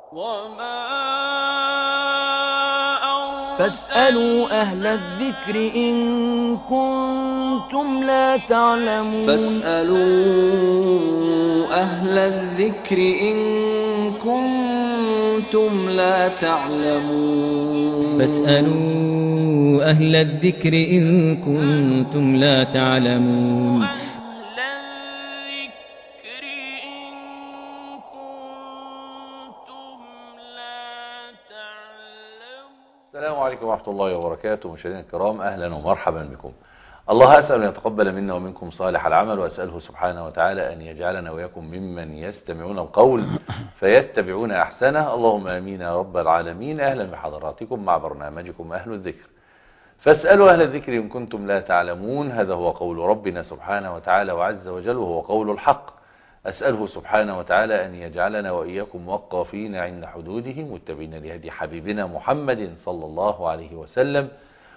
فاسألوا أهل الذكر إن كنتم لا تعلمون. فاسألوا أهل الذكر إن كنتم لا تعلمون. فاسألوا أهل الذكر إن كنتم لا تعلمون. السلام عليكم ورحمة الله وبركاته. مشاهدينا الكرام، أهلا ومرحبا بكم. الله أسأل أن يتقبل منا ومنكم صالح العمل، وأسأله سبحانه وتعالى أن يجعلنا وإياكم ممن يستمعون القول فيتبعون أحسنه. اللهم آمين يا رب العالمين. أهلا بحضراتكم مع برنامجكم أهل الذكر. فاسألوا أهل الذكر إن كنتم لا تعلمون. هذا هو قول ربنا سبحانه وتعالى وعز وجل، وهو قول الحق. أسأله سبحانه وتعالى أن يجعلنا وإياكم وقافين عند حدوده، متبعين لهدي حبيبنا محمد صلى الله عليه وسلم.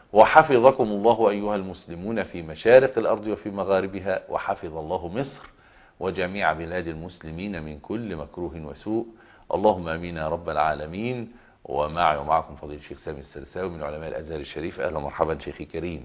وحفظكم الله أيها المسلمون في مشارق الأرض وفي مغاربها، وحفظ الله مصر وجميع بلاد المسلمين من كل مكروه وسوء. اللهم آمين يا رب العالمين. ومعي ومعكم فضيلة الشيخ سامي السرساوي من علماء الأزهر الشريف. أهلا ومرحبا شيخي كريم.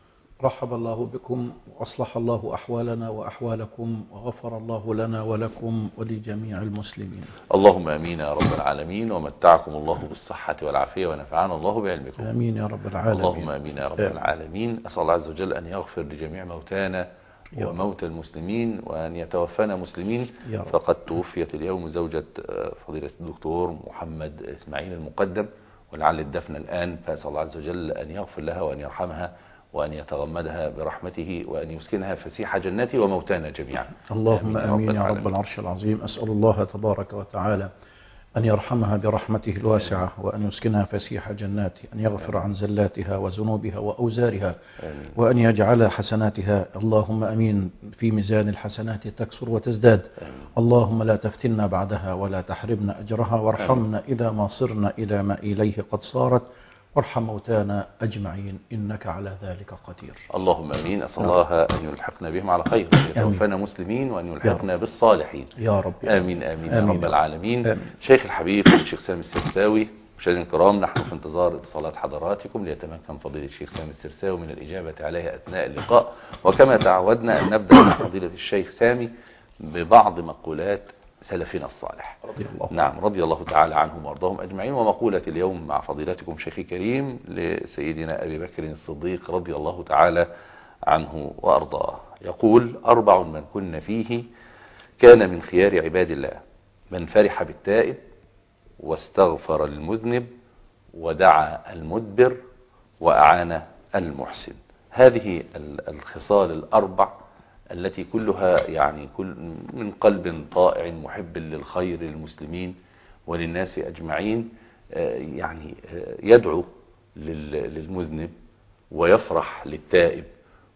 رحب الله بكم وأصلح الله أحوالنا وأحوالكم، وغفر الله لنا ولكم ولجميع المسلمين. اللهم آمين يا رب العالمين. ومتعكم الله بالصحة والعافية، ونفعنا الله بعلمكم. آمين يا رب العالمين. اللهم آمين يا رب العالمين. أسأل الله عز وجل أن يغفر لجميع موتانا وموتى المسلمين، وأن يتوفانا مسلمين. فقد توفيت اليوم زوجة فضيلة الدكتور محمد إسماعيل المقدم، ولعل الدفن الآن. فأسأل الله عز وجل أن يغفر لها وأن يرحمها وأن يتغمدها برحمته وأن يسكنها فسيح جنته وموتانا جميعا. اللهم آمين يا رب العرش العظيم. أسأل الله تبارك وتعالى أن يرحمها برحمته الواسعة، وأن يسكنها فسيح جناته، أن يغفر عن زلاتها وذنوبها وأوزارها، وأن يجعل حسناتها اللهم أمين في ميزان الحسنات تكسر وتزداد. اللهم لا تفتنا بعدها ولا تحرمنا أجرها، وارحمنا إذا ما صرنا إلى ما إليه قد صارت، وارحم موتانا أجمعين إنك على ذلك قدير. اللهم أمين. أسأل الله أن يلحقنا بهم على خير، وأن يتوفانا مسلمين، وأن يلحقنا بالصالحين يا رب. آمين آمين يا رب العالمين. شيخ الحبيب الشيخ سامي السرساوي. مشاهدينا الكرام، نحن في انتظار اتصالات حضراتكم ليتمكن فضيلة الشيخ سامي السرساوي من الإجابة عليها أثناء اللقاء. وكما تعودنا أن نبدأ مع فضيلة الشيخ سامي ببعض مقولات سلفنا الصالح رضي الله تعالى عنهم وارضاهم اجمعين. ومقولة اليوم مع فضيلتكم شيخي كريم لسيدنا ابي بكر الصديق رضي الله تعالى عنه وارضاه، يقول: 4 من كن فيه كان من خيار عباد الله: من فرح بالتائب، واستغفر للمذنب، ودعا المدبر، واعان المحسن. هذه الخصال ال4 التي كلها يعني كل من قلب طائع محب للخير للمسلمين وللناس أجمعين، يعني يدعو للمذنب، ويفرح للتائب،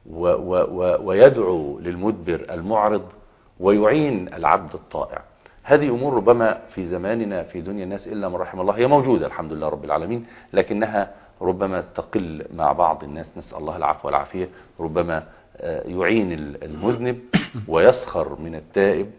ويدعو للمدبر المعرض، ويعين العبد الطائع. هذه أمور ربما في زماننا في دنيا الناس إلا من رحم الله هي موجودة الحمد لله رب العالمين، لكنها ربما تقل مع بعض الناس، نسأل الله العفو والعافية. ربما يعين المذنب ويسخر من التائب،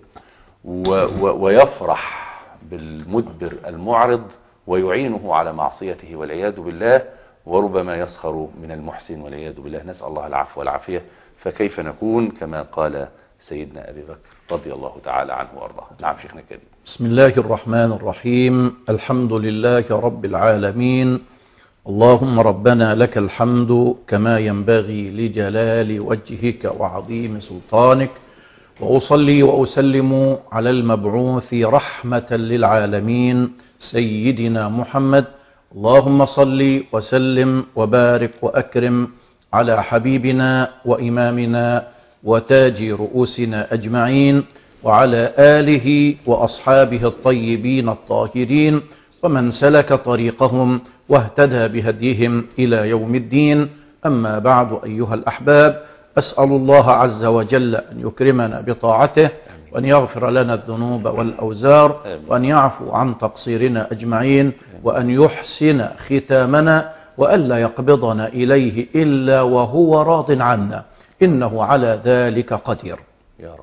ويفرح بالمدبر المعرض ويعينه على معصيته والعياذ بالله، وربما يسخر من المحسن والعياذ بالله. نسأل الله العفو والعافية. فكيف نكون كما قال سيدنا أبي بكر رضي الله تعالى عنه وارضاه؟ نعم شيخنا الكريم. بسم الله الرحمن الرحيم. الحمد لله رب العالمين. اللهم ربنا لك الحمد كما ينبغي لجلال وجهك وعظيم سلطانك، وأصلي وأسلم على المبعوث رحمة للعالمين سيدنا محمد. اللهم صل وسلم وبارك وأكرم على حبيبنا وإمامنا وتاج رؤوسنا أجمعين، وعلى آله وأصحابه الطيبين الطاهرين، ومن سلك طريقهم واهتدى بهديهم إلى يوم الدين. أما بعد أيها الأحباب، أسأل الله عز وجل أن يكرمنا بطاعته، وأن يغفر لنا الذنوب والأوزار، وأن يعفو عن تقصيرنا أجمعين، وأن يحسن ختامنا، وألا يقبضنا إليه إلا وهو راض عنا، إنه على ذلك قدير. يا رب.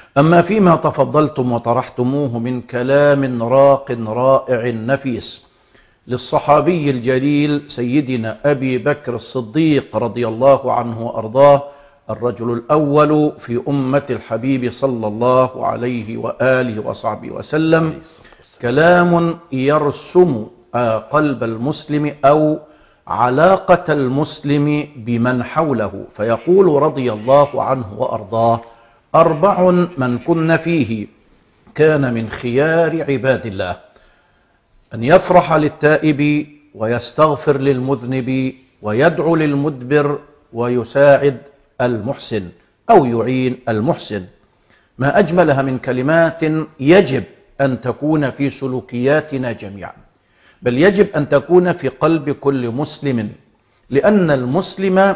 أما فيما تفضلتم وطرحتموه من كلام راق رائع نفيس للصحابي الجليل سيدنا أبي بكر الصديق رضي الله عنه وأرضاه، الرجل الأول في أمة الحبيب صلى الله عليه وآله وصحبه وسلم، كلام يرسم قلب المسلم أو علاقة المسلم بمن حوله، فيقول رضي الله عنه وأرضاه: 4 من كن فيه كان من خيار عباد الله، أن يفرح للتائب ويستغفر للمذنب ويدعو للمدبر ويساعد المحسن أو يعين المحسن. ما أجملها من كلمات يجب أن تكون في سلوكياتنا جميعا، بل يجب أن تكون في قلب كل مسلم، لأن المسلم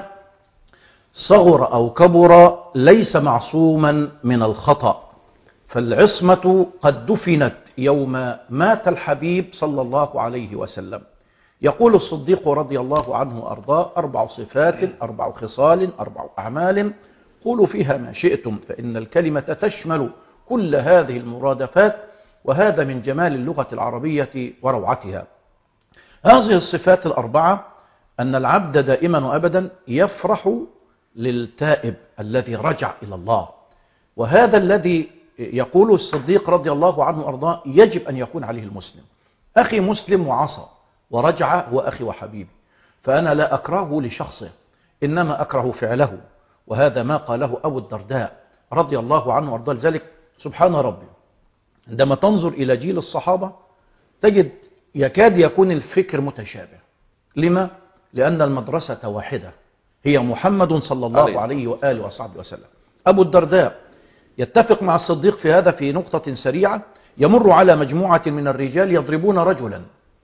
صغر أو كبر ليس معصوما من الخطأ، فالعصمة قد دفنت يوم مات الحبيب صلى الله عليه وسلم. يقول الصديق رضي الله عنه وأرضاه: 4 صفات، 4 خصال، 4 أعمال، قولوا فيها ما شئتم، فإن الكلمة تشمل كل هذه المرادفات، وهذا من جمال اللغة العربية وروعتها. هذه الصفات 4: أن العبد دائما وأبدا يفرح للتائب الذي رجع إلى الله، وهذا الذي يقول الصديق رضي الله عنه وأرضاه يجب أن يكون عليه المسلم. أخي مسلم وعصى ورجع هو أخي وحبيبي، فأنا لا أكرهه لشخصه، إنما أكره فعله، وهذا ما قاله أبو الدرداء رضي الله عنه وأرضاه. لذلك سبحان ربي، عندما تنظر إلى جيل الصحابة تجد يكاد يكون الفكر متشابه. لما؟ لأن المدرسة واحدة، هي محمد صلى الله عليه وآله وصحبه وسلم. أبو الدرداء يتفق مع الصديق في هذا في نقطة سريعة: يمر على مجموعة من الرجال يضربون رجلا،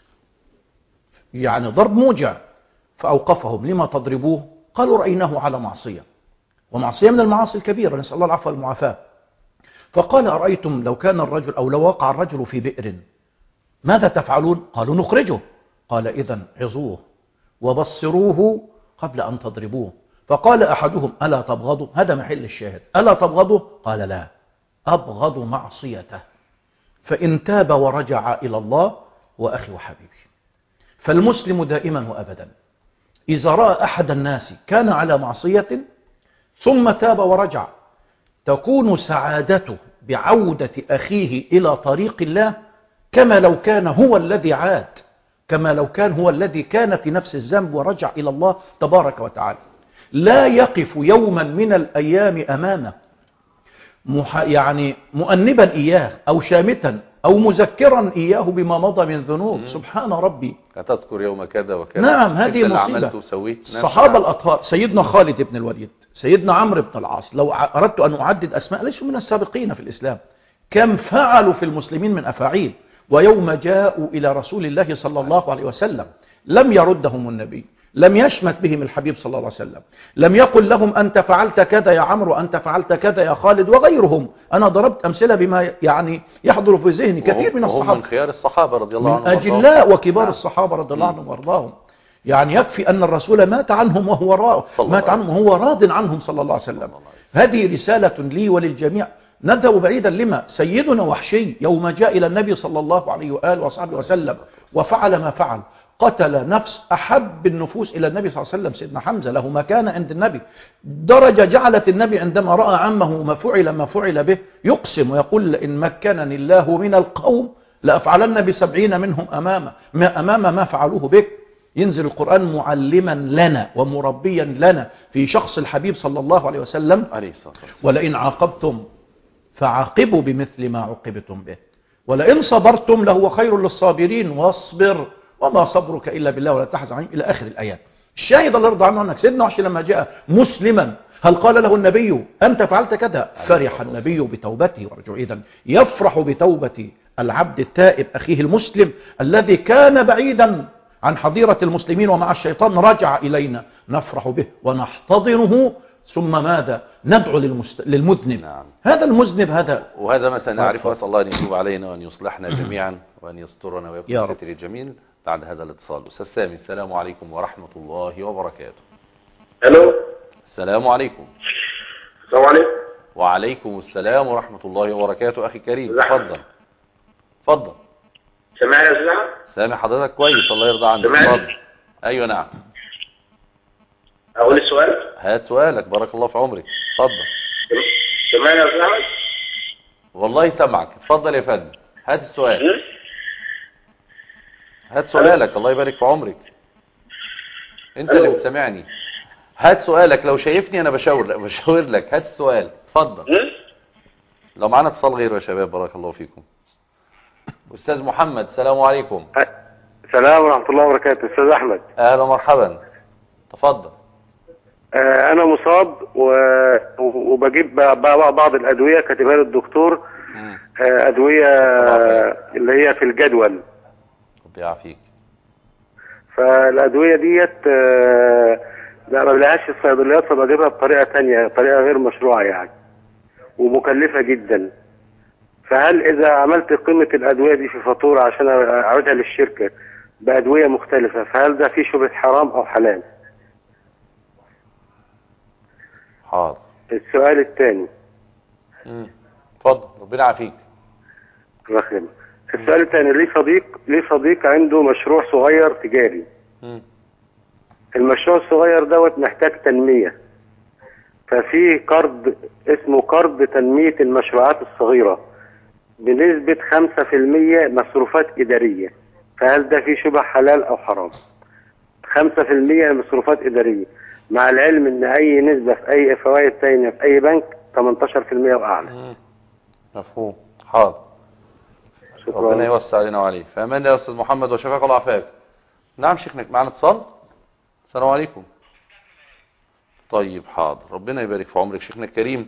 يعني ضرب موجع، فأوقفهم: لما تضربوه؟ قالوا: رأيناه على معصية، ومعصية من المعاصي الكبيرة، نسأل الله العفو والمعافاة. فقال: أرأيتم لو كان الرجل أو لو وقع الرجل في بئر ماذا تفعلون؟ قالوا: نخرجه. قال: إذن عظوه وبصروه قبل أن تضربوه. فقال أحدهم: ألا تبغضوا؟ هذا محل الشاهد، ألا تبغضوا؟ قال: لا، أبغض معصيته، فإن تاب ورجع إلى الله وأخي وحبيبي. فالمسلم دائما وأبدا إذا رأى أحد الناس كان على معصية ثم تاب ورجع، تكون سعادته بعودة أخيه إلى طريق الله كما لو كان هو الذي عاد، كما لو كان هو الذي كان في نفس الذنب ورجع إلى الله تبارك وتعالى. لا يقف يوما من الأيام أمامه يعني مؤنبا إياه أو شامتا أو مذكرا إياه بما مضى من ذنوب. سبحان ربي، تذكر يوم كذا وكذا. نعم، هذه مصيبة. الصحابة الأطهار، سيدنا خالد بن الوليد، سيدنا عمرو بن العاص، لو أردت أن أعدد أسماء ليسوا من السابقين في الإسلام، كم فعلوا في المسلمين من أفاعيل. ويوم جاءوا إلى رسول الله صلى الله عليه وسلم لم يردهم النبي، لم يشمت بهم الحبيب صلى الله عليه وسلم، لم يقل لهم أنت فعلت كذا يا عمرو، أنت فعلت كذا يا خالد وغيرهم. أنا ضربت أمثلة بما يعني يحضر في ذهني كثير من الصحابة، من خيار الصحابة رضي الله عنهم، من أجلاء وكبار الصحابة رضي الله عنهم وارضاهم. يعني يكفي أن الرسول مات عنهم وهو راض عنهم صلى الله عليه وسلم. هذه رسالة لي وللجميع. نذهب بعيدا لما سيدنا وحشي يوم جاء إلى النبي صلى الله عليه وآله وصحبه وسلم وفعل ما فعل، قتل نفس أحب النفوس إلى النبي صلى الله عليه وسلم، سيدنا حمزة، له مكانة عند النبي، درجة جعلت النبي عندما رأى عمه ما فعل به يقسم ويقول: إن مكنني الله من القوم لأفعلن ب70 منهم أمام ما فعلوه بك. ينزل القرآن معلما لنا ومربيا لنا في شخص الحبيب صلى الله عليه وسلم: ولئن عاقبتم فعاقبوا بمثل ما عوقبتم به، ولئن صبرتم لهو خير للصابرين، واصبر وما صبرك إلا بالله ولا تحزن عليهم، إلى آخر الآيات. الشاهد الله يرضى عنه أنك سيدنا وحشي لما جاء مسلما هل قال له النبي أنت فعلت كذا؟ فرح النبي بتوبته ورجوعه. إذن يفرح بتوبة العبد التائب أخيه المسلم الذي كان بعيدا عن حظيرة المسلمين ومع الشيطان، رجع إلينا، نفرح به ونحتضنه. ثم ماذا؟ ندعو للمذنب. نعم. هذا المذنب وهذا ما سنعرفه. أسأل الله أن يتوب علينا وأن يصلحنا جميعا وأن يسترنا ويكون ستر الجميل. بعد هذا الاتصال أستاذ سامي، السلام عليكم ورحمة الله وبركاته. الو، السلام عليكم. السلام عليكم. وعليكم السلام ورحمة الله وبركاته. أخي كريم اتفضل. اتفضل. سامعني يا أستاذ؟ سامع حضرتك كويس، الله يرضى عنك. اتفضل. أيوة نعم. أقول السؤال؟ هات سؤالك، بارك الله في عمرك. اتفضل. سامعني يا أستاذ أحمد؟ والله سامعك، اتفضل يا فندم، هات السؤال. هات سؤالك، الله يبارك في عمرك. انت اللي بتسمعني. هات سؤالك، لو شايفني انا بشاور لك. هات السؤال، اتفضل. لو معانا اتصال غيره يا شباب، بارك الله فيكم. استاذ محمد، السلام عليكم. السلام ورحمة الله وبركاته. استاذ احمد، اهلا ومرحبا، تفضل. انا مصاب وبجيب بعض الادوية كاتبها لي الدكتور، ادوية اللي هي في الجدول. ربي يعافيك. فالادوية ديت ما بلاقيهاش في الصيدليات، فبجيبها بطريقة تانية، طريقة غير مشروعة يعني، ومكلفة جدا. فهل اذا عملت قيمة الادوية دي في فاتورة عشان اعودها للشركة بادوية مختلفة، فهل ده فيه شبهة حرام او حلال؟ حاضر. السؤال الثاني. اتفضل، ربنا يعافيك. الله يخليك. السؤال الثاني، لي صديق عنده مشروع صغير تجاري. المشروع الصغير دوت محتاج تنمية، ففي قرض اسمه قرض تنمية المشروعات الصغيرة بنسبة 5% مصروفات إدارية، فهل ده فيه شبه حلال أو حرام؟ 5% مصروفات إدارية، مع العلم ان اي نسبة في اي فوائد تانية في اي بنك 18% واعلى. مفهوم. حاضر. شكرا. ربنا يوسع علينا وعليك. فامان يا استاذ محمد، وشفاك الله عافاك. نعم شيخنا، معنا اتصال. السلام عليكم. طيب حاضر، ربنا يبارك في عمرك شيخنا الكريم.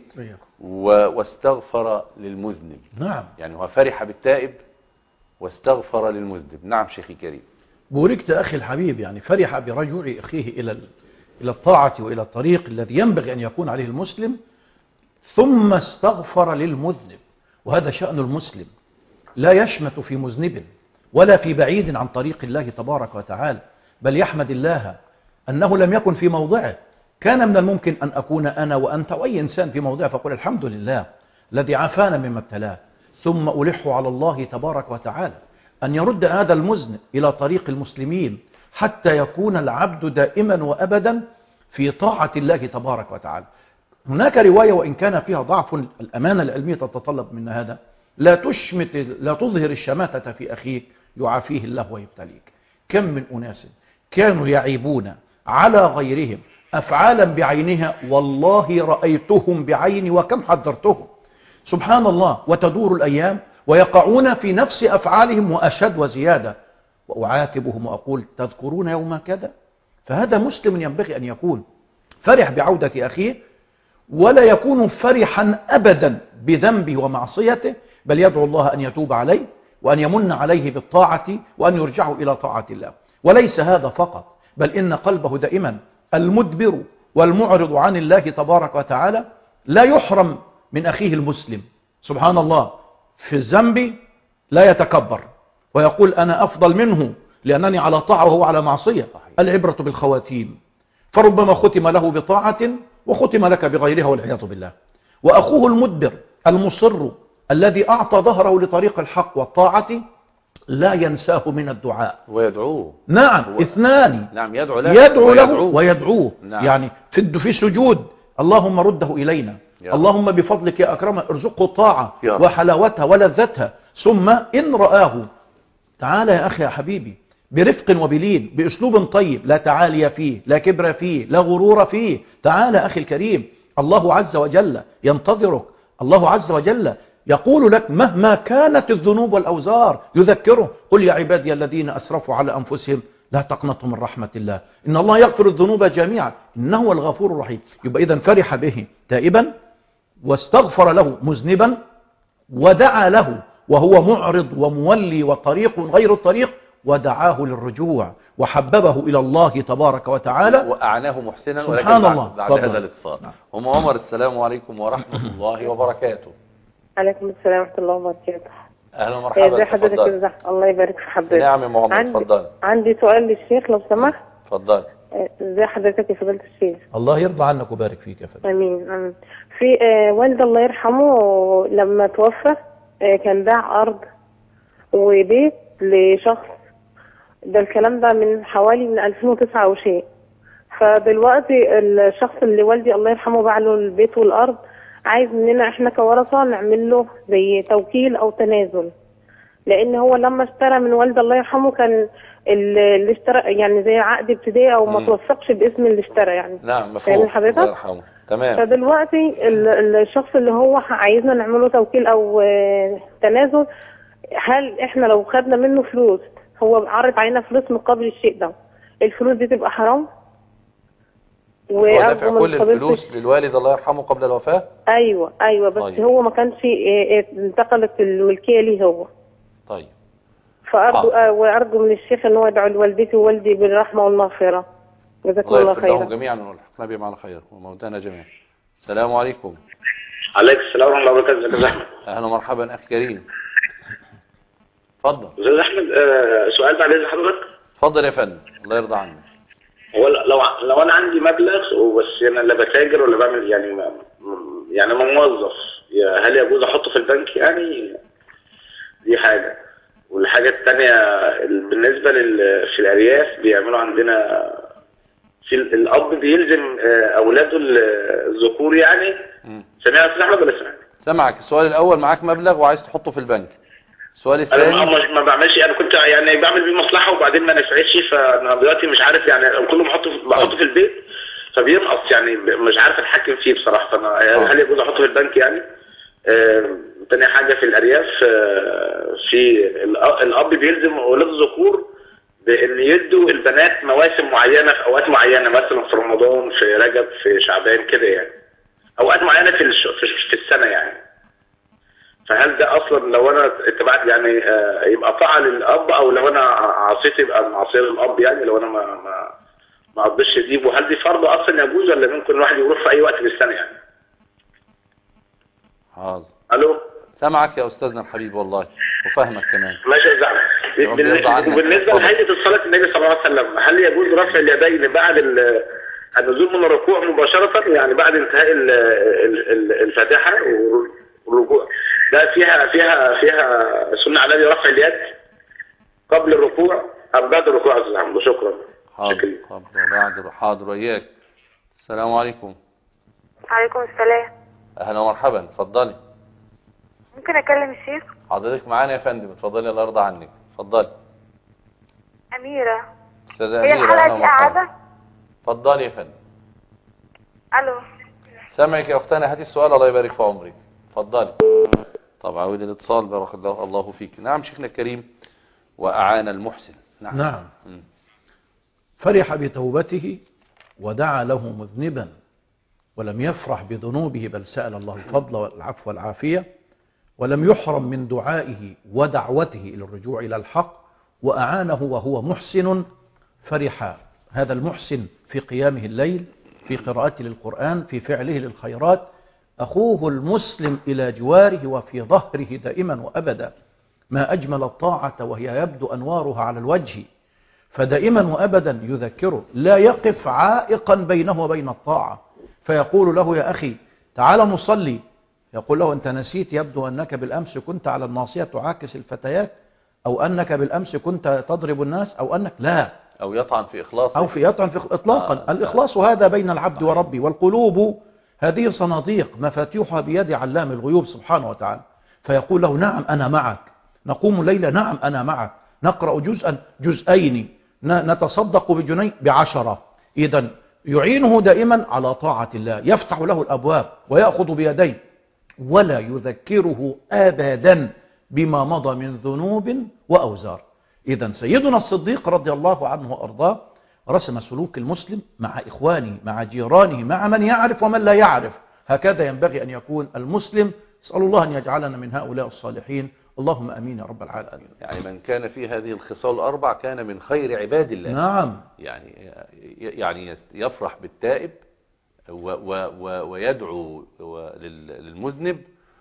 واستغفر للمذنب. نعم، يعني هو فرح بالتائب واستغفر للمذنب. نعم شيخي كريم. بوركت أخي الحبيب، يعني فرح برجوع أخيه إلى الطاعة وإلى الطريق الذي ينبغي أن يكون عليه المسلم، ثم استغفر للمذنب. وهذا شأن المسلم، لا يشمت في مذنب ولا في بعيد عن طريق الله تبارك وتعالى، بل يحمد الله أنه لم يكن في موضعه. كان من الممكن أن أكون أنا وأنت وأي إنسان في موضعه فقل الحمد لله الذي عافانا مما ابتلاه، ثم ألح على الله تبارك وتعالى أن يرد هذا المذنب إلى طريق المسلمين حتى يكون العبد دائما وأبدا في طاعة الله تبارك وتعالى. هناك رواية وإن كان فيها ضعف، الأمانة العلمية تتطلب من هذا، لا تظهر الشماتة في أخيك يعافيه الله ويبتليك. كم من أناس كانوا يعيبون على غيرهم أفعالا بعينها، والله رأيتهم بعيني وكم حذرتهم. سبحان الله، وتدور الأيام ويقعون في نفس أفعالهم وأشد وزيادة، وأعاتبهم وأقول تذكرون يوم كذا. فهذا مسلم ينبغي أن يكون فرح بعودة أخيه، ولا يكون فرحا أبدا بذنبه ومعصيته، بل يدعو الله أن يتوب عليه وأن يمن عليه بالطاعة وأن يرجعه إلى طاعة الله. وليس هذا فقط، بل إن قلبه دائما المدبر والمعرض عن الله تبارك وتعالى لا يحرم من أخيه المسلم. سبحان الله، في الذنب لا يتكبر ويقول أنا أفضل منه لأنني على طاعة وهو على معصية. العبرة بالخواتيم، فربما ختم له بطاعة وختم لك بغيرها والعياذ بالله. وأخوه المدبر المصر الذي أعطى ظهره لطريق الحق والطاعة لا ينساه من الدعاء ويدعوه. نعم، اثنان. نعم، يدعو له ويدعوه. نعم. يعني في سجود اللهم رده إلينا، اللهم بفضلك يا أكرم ارزقه الطاعة وحلاوتها ولذتها. ثم إن رآه، تعال يا أخي يا حبيبي برفق وبلين، بأسلوب طيب، لا تعالي فيه، لا كبر فيه، لا غرور فيه. تعال أخي الكريم، الله عز وجل ينتظرك، الله عز وجل يقول لك مهما كانت الذنوب والأوزار، يذكره قل يا عبادي الذين أسرفوا على أنفسهم لا تقنطوا من رحمة الله إن الله يغفر الذنوب جميعا إنه هو الغفور الرحيم. يبقى إذن فرح به تائبا، واستغفر له مذنبا، ودعا له وهو معرض ومولي وطريق غير الطريق، ودعاه للرجوع وحببه إلى الله تبارك وتعالى وأعناه محسنا. سبحان الله. بعد هذا الاتصال أم عمر، السلام عليكم ورحمة الله وبركاته. عليكم السلام ورحمة الله وبركاته. أهلا ومرحبا. ازي حضرتك؟ الله يبارك في حضرتك. نعم يا محمد، اتفضل. عندي سؤال للشيخ لو سمحت. اتفضل. ازي حضرتك يا فضيلة الشيخ؟ الله يرضى عنك وبارك فيك يا فندم. امين امين. في والدي الله يرحمه لما توفى كان باع ارض وبيت لشخص. ده الكلام ده من حوالي من 2009 وشيء. فدلوقتي الشخص اللي والدي الله يرحمه باع له البيت والارض عايز مننا احنا كورثه نعمل له زي توكيل او تنازل، لان هو لما اشترى من والدي الله يرحمه كان اللي اشترى يعني زي عقد ابتدائي او ما توثقش باسم اللي اشترى يعني. نعم مفهوم. حضرتك الله يرحمه. تمام. فدلوقتي الشخص اللي هو عايزنا نعمله توكيل او تنازل، هل احنا لو خدنا منه فلوس، هو عرض علينا فلوس مقابل الشيء ده، الفلوس دي تبقى حرام؟ هو دافع كل الفلوس للوالد الله يرحمه قبل الوفاة؟ ايوه بس طيب. هو ما كانش انتقلت الملكية ليه هو. طيب. وارجو من الشيخ ان هو يدعو لوالدتي ووالدي بالرحمة والمغفرة. جزاكم الله خيرا. الله جميعا ونلحقنا بهم على خير وموتانا جميعا. السلام عليكم. عليكم السلام ورحمة الله وبركاته. ازيك يا احمد؟ اهلا ومرحبا اخي كريم. اتفضل. استاذ احمد سؤال بعد اذن حضرتك. اتفضل يا فندم الله يرضى عنك. هو لو انا عندي مبلغ وبس انا لا بتاجر ولا بعمل يعني انا موظف، هل يجوز احطه في البنك يعني؟ دي حاجه. والحاجه الثانيه بالنسبه في الارياف بيعملوا عندنا في الاب بيلزم اولاده الذكور يعني. سمعت يا استاذ احمد ولا سمعت؟ سمعك. السؤال الاول معاك مبلغ وعايز تحطه في البنك. السؤال الثاني انا ما بعملش، انا كنت يعني بعمل بيه مصلحه وبعدين ما نفعتش، فانا دلوقتي مش عارف يعني كل ما بحطه في البيت فبينقص يعني مش عارف اتحكم فيه بصراحه. فانا هل يجوز احطه في البنك يعني؟ تاني حاجه في الارياف في الاب بيلزم اولاده الذكور بان يدوا البنات مواسم معينه في اوقات معينه، مثلا في رمضان، في رجب، في شعبان كده يعني، اوقات معينه في السنه يعني. فهل ده اصلا لو انا اتبعت يعني يبقى طاعه للاب، او لو انا عصيت يبقى معصيه للاب يعني لو انا ما قضيتش دي؟ وهل دي فرض اصلا يجوز ولا ممكن الواحد يروح في اي وقت في السنه يعني؟ حاضر. الو. سامعك يا استاذنا الحبيب والله وفهمك كمان. ماشي يا زعما. بالنسبه لهيئه الصلاه النبي صلى الله عليه وسلم، هل يجوز رفع اليدين بعد النزول من الركوع مباشره يعني بعد انتهاء الفاتحه والركوع؟ ده فيها سنة على رفع اليد قبل الركوع أم بعد الركوع يا أستاذ حمد؟ شكرا. حاضر. حاضر وإياك. السلام عليكم. وعليكم السلام. أهلا ومرحبا. اتفضلي. ممكن أكلم الشيخ؟ حضرتك معانا يا فندم. اتفضلي الله يرضى عنك. اتفضلي. أميرة. أستاذة أميرة. هي الحلقة دي قاعدة؟ اتفضلي يا فندم. ألو. سامعك يا أختنا. هاتي السؤال الله يبارك في عمرك. اتفضلي. طبعا عود الاتصال بارك الله فيك. نعم شيخنا الكريم. وأعان المحسن. نعم. فرح بتوبته ودعا له مذنبا ولم يفرح بذنوبه، بل سأل الله الفضل والعفو والعافية، ولم يحرم من دعائه ودعوته إلى الرجوع إلى الحق، وأعانه وهو محسن. فرح هذا المحسن في قيامه الليل، في قراءته للقرآن، في فعله للخيرات، أخوه المسلم إلى جواره وفي ظهره دائما وأبدا. ما أجمل الطاعة وهي يبدو أنوارها على الوجه، فدائما وأبدا يذكره، لا يقف عائقا بينه وبين الطاعة، فيقول له يا أخي تعال نصلي، يقول له أنت نسيت، يبدو أنك بالأمس كنت على الناصية تعاكس الفتيات، أو أنك بالأمس كنت تضرب الناس، أو أنك لا، أو يطعن في إخلاصه، أو يطعن في إطلاقا. الإخلاص هذا بين العبد وربي، والقلوب هذه صناديق مفاتيحها بيد علام الغيوب سبحانه وتعالى. فيقول له نعم أنا معك، نقوم الليلة نعم أنا معك، نقرأ جزءا جزئين، نتصدق بجنيه ب10. إذن يعينه دائما على طاعة الله، يفتح له الأبواب ويأخذ بيديه، ولا يذكره أبدا بما مضى من ذنوب وأوزار. إذن سيدنا الصديق رضي الله عنه وأرضاه رسم سلوك المسلم مع إخوانه، مع جيرانه، مع من يعرف ومن لا يعرف. هكذا ينبغي أن يكون المسلم. اسأل الله أن يجعلنا من هؤلاء الصالحين، اللهم أمين يا رب العالمين. يعني من كان في هذه الخصال الأربع كان من خير عباد الله. نعم. يعني يفرح بالتائب ويدعو للمذنب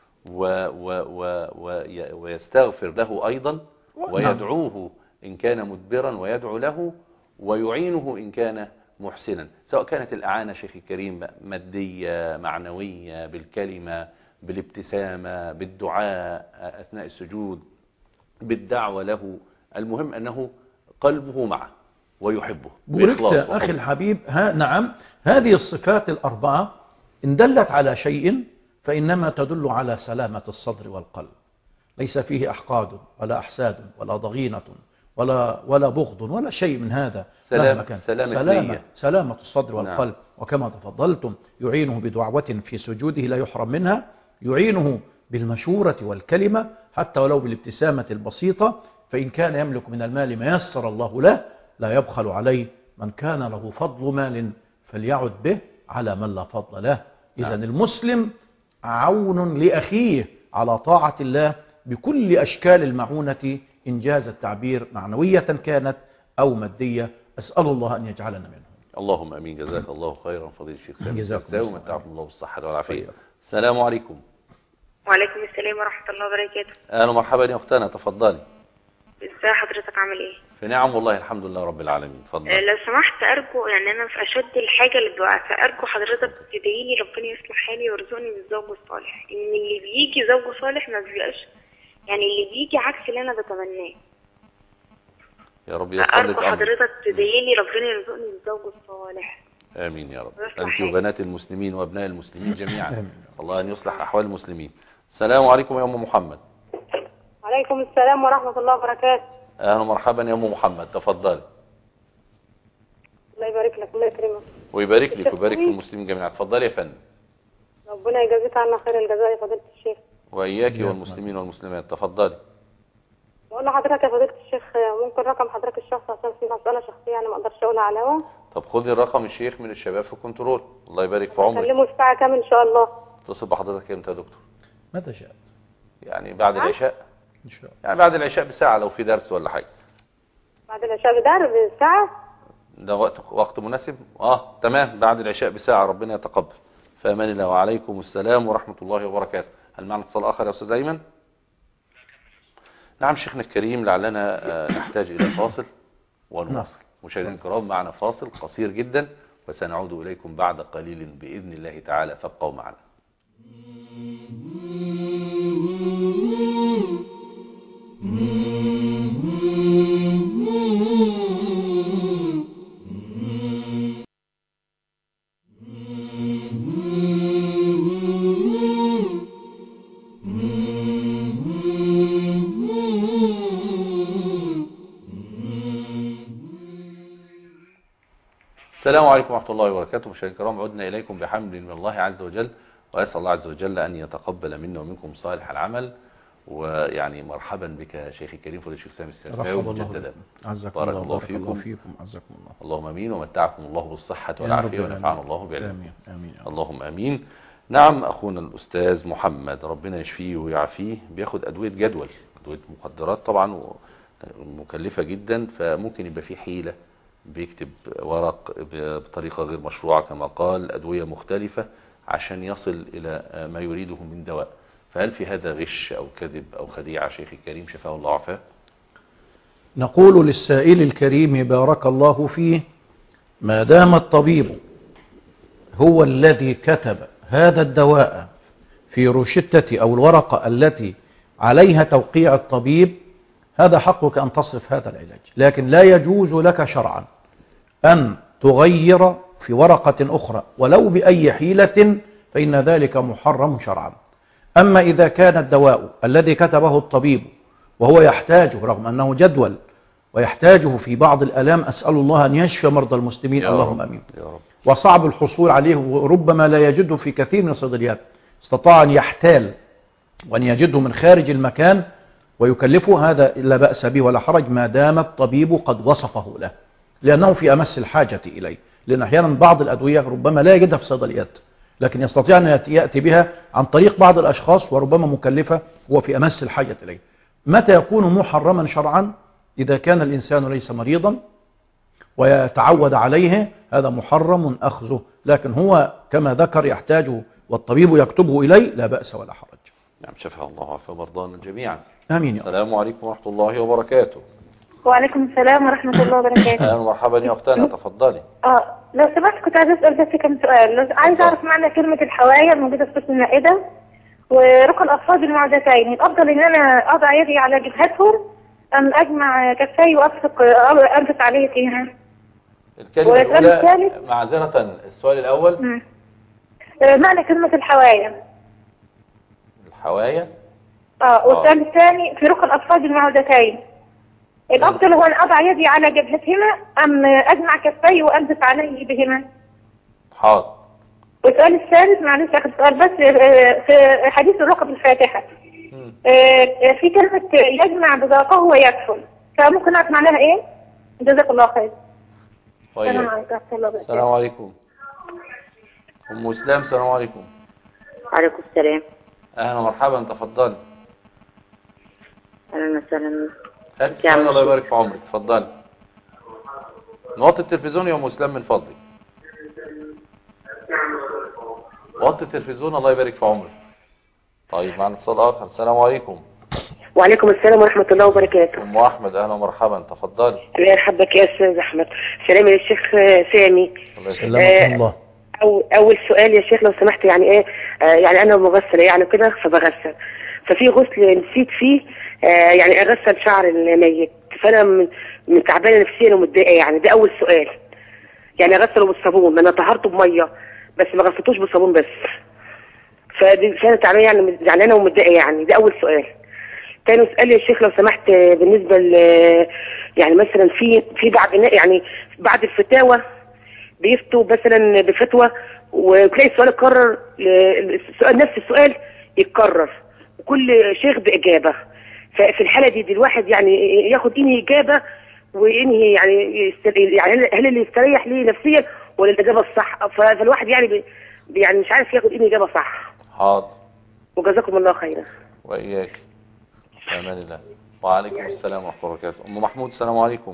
ويستغفر له أيضا، ويدعوه إن كان مدبرا ويدعو له، ويعينه إن كان محسنا، سواء كانت الإعانة شيخ الكريم مادية معنوية بالكلمة بالابتسامة بالدعاء أثناء السجود بالدعوة له، المهم أنه قلبه معه ويحبه. بوركت أخي الحبيب. نعم، هذه الصفات الأربعة إن دلت على شيء فإنما تدل على سلامة الصدر والقلب، ليس فيه أحقاد ولا أحساد ولا ضغينة ولا بغض ولا شيء من هذا. سلامة الصدر والقلب. نعم. وكما تفضلتم يعينه بدعوة في سجوده لا يحرم منها، يعينه بالمشورة والكلمة حتى ولو بالابتسامة البسيطة، فإن كان يملك من المال ما يسر الله له لا يبخل عليه، من كان له فضل مال فليعد به على من لا فضل له. إذن المسلم عون لأخيه على طاعة الله بكل أشكال المعونة إنجاز التعبير، معنوية كانت أو مادية. أسأل الله أن يجعلنا منهم. اللهم أمين. جزاك الله خيرا فضيلة الشيخ سامي السرساوي، ومتعكم الله بالصحة والعافية. السلام عليكم. وعليكم السلام ورحمة الله وبركاته. أهلا ومرحبا يا أختنا، تفضلي. ازاي حضرتك، عامل ايه؟ في نعم والله الحمد لله رب العالمين. اتفضل. لو سمحت أرجو، يعني أنا في أشد الحاجة للدعاء، فأرجو حضرتك تدعي لي ربنا يصلح حالي ويرزقني بالزوج الصالح، إن اللي بيجي زوج صالح ما بيبقاش، يعني اللي بيجي عكس اللي أنا بتمناه. يا رب يصلح. أرجو حضرتك تدعي لي ربنا يرزقني بالزوج الصالح. آمين يا رب. أنت وبنات المسلمين وأبناء المسلمين جميعا. الله أن يصلح أحوال المسلمين. السلام عليكم يا أم محمد. وعليكم السلام ورحمة الله وبركاته. أهلا ومرحبا يا أم محمد، تفضلي. الله يبارك لك، الله يكرمك ويبارك لك ويبارك في المسلمين جميعا. تفضلي يا فندم. ربنا يجازيك عنا خير الجزاء يا فضيلة الشيخ. وإياك والمسلمين والمسلمات. تفضلي. بقول لحضرتك يا فضيلة الشيخ، ممكن رقم حضرتك الشخصي عشان في مسألة شخصية يعني ما اقدرش اقولها على الهوا. طب خذي الرقم الشيخ من الشباب في كنترول. الله يبارك في عمرك. كلمه الساعة كام ان شاء الله؟ اتصل بحضرتك امتى يا دكتور؟ متى شاءت؟ يعني بعد العشاء ان شاء الله. يعني بعد العشاء بساعة لو في درس ولا حاجة. بعد العشاء بساعة؟ ده وقت مناسب؟ تمام، بعد العشاء بساعة. ربنا يتقبل. فأمان الله. وعليكم السلام ورحمة الله وبركاته. هل معنا اتصال آخر يا أستاذ أيمن؟ نعم شيخنا الكريم، لعلنا نحتاج إلى فاصل ونواصل. مشاهدينا الكرام، معنا فاصل قصير جدا وسنعود إليكم بعد قليل بإذن الله تعالى، فابقوا معنا. السلام عليكم ورحمة الله وبركاته. مشاهدينا الكرام، عدنا إليكم بحمد من الله عز وجل، وأسأل الله عز وجل أن يتقبل منا ومنكم صالح العمل. ويعني مرحبا بك شيخي الكريم فضيلة الشيخ سامي السرساوي مجددا. بارك الله فيكم. عزكم الله. اللهم امين، ومتعكم الله بالصحة والعافية، ونفعنا الله بعلمه. آمين. اللهم امين. نعم، اخونا الاستاذ محمد ربنا يشفيه ويعافيه بياخد ادوية جدول، ادوية مخدرات طبعا مكلفة جدا، فممكن يبقى فيه حيلة، بيكتب ورق بطريقة غير مشروعة كما قال، ادوية مختلفة عشان يصل الى ما يريده من دواء. فهل في هذا غش أو كذب أو خديعة شيخي الكريم شفاه الله وعافاه؟ نقول للسائل الكريم بارك الله فيه، ما دام الطبيب هو الذي كتب هذا الدواء في روشتة أو الورقة التي عليها توقيع الطبيب، هذا حقك أن تصرف هذا العلاج، لكن لا يجوز لك شرعا أن تغير في ورقة أخرى ولو بأي حيلة، فإن ذلك محرم شرعا. أما إذا كان الدواء الذي كتبه الطبيب وهو يحتاجه رغم أنه جدول ويحتاجه في بعض الآلام، أسأل الله أن يشفي مرضى المسلمين، اللهم أمين، وصعب الحصول عليه وربما لا يجده في كثير من الصيدليات، استطاع أن يحتال وأن يجده من خارج المكان ويكلفه، هذا لا بأس به ولا حرج ما دام الطبيب قد وصفه له، لأنه في أمس الحاجة إليه. لأن أحيانا بعض الأدوية ربما لا يجدها في الصيدليات، لكن يستطيع أن يأتي بها عن طريق بعض الأشخاص وربما مكلفة هو في أمس الحاجة إليه. متى يكون محرما شرعا؟ إذا كان الإنسان ليس مريضا ويتعود عليه، هذا محرم أخذه، لكن هو كما ذكر يحتاجه والطبيب يكتبه إليه، لا بأس ولا حرج. نعم، شفاه الله وعافى مرضانا جميعا. آمين. السلام عليكم ورحمة الله وبركاته. وعليكم السلام ورحمة الله وبركاته. أهلا ومرحبا يا أختنا، تفضلي. لو سمحت كنت عايزة أسأل بس كم سؤال. عايزة أعرف معنى كلمة الحوايا الموجودة في سورة المائدة ورقى الأطفال بالمعجتين. الأفضل إن أنا أضع يدي على جبهتهم أم أجمع كفاي وأنفس عليه فيها؟ الكلمة الأولى معذرة، السؤال الأول معنى كلمة الحوايا. الحوايا والسؤال الثاني في رقى الأطفال بالمعجتين، الأفضل هو أن أضع يدي على جبهتهما أم أجمع كفاي وأنفس عليه بهما؟ حاضر. والسؤال الثالث معلش آخر سؤال بس، في حديث الرقى بالفاتحة في كلمة يجمع بذاقه ويكفل، فممكن أعرف معناها إيه؟ جزاك الله خير. طيب. السلام عليكم. أم إسلام السلام عليكم. وعليكم السلام. أهلا ومرحبا، تفضلي. أهلا وسهلا. الله يبارك في عمرك، تفضلي. نوطي التلفزيون يا أم إسلام من فضلك. وطي التلفزيون الله يبارك في عمرك. طيب معنا اتصال آخر. السلام عليكم. وعليكم السلام ورحمة الله وبركاته. أم أحمد أهلا ومرحبا، تفضلي. الله يرحبك يا أستاذ أحمد. سلام يا شيخ سامي. الله. أول سؤال يا شيخ لو سمحت، يعني إيه يعني أنا مغسلة يعني كده فبغسل، ففي غسل نسيت فيه يعني أغسل شعر الميت، فأنا من تعبانة نفسيا ومتضايقة. يعني ده أول سؤال، يعني أغسله بالصابون، أنا طهرته بمية بس ما غسلتوش بالصابون بس، فأنا تعبانة يعني زعلانة ومتضايقة. يعني ده أول سؤال. تاني سؤال يا شيخ لو سمحت، بالنسبة يعني مثلا في بعض يعني بعد الفتاوى بيفتوا مثلا بفتوى وتلاقي السؤال اتكرر، السؤال نفس السؤال يتكرر وكل شيخ بإجابة. ففي الحالة دي الواحد يعني ياخد إنهي إجابة وإنهي يعني هل اللي يستريح ليه نفسيا ولا الإجابة الصح؟ فالواحد يعني مش عارف ياخد إنهي إجابة صح. حاضر. وجزاكم الله خيرا. وإياك. أمان الله. وعليكم السلام ورحمة الله وبركاته. أم محمود السلام عليكم.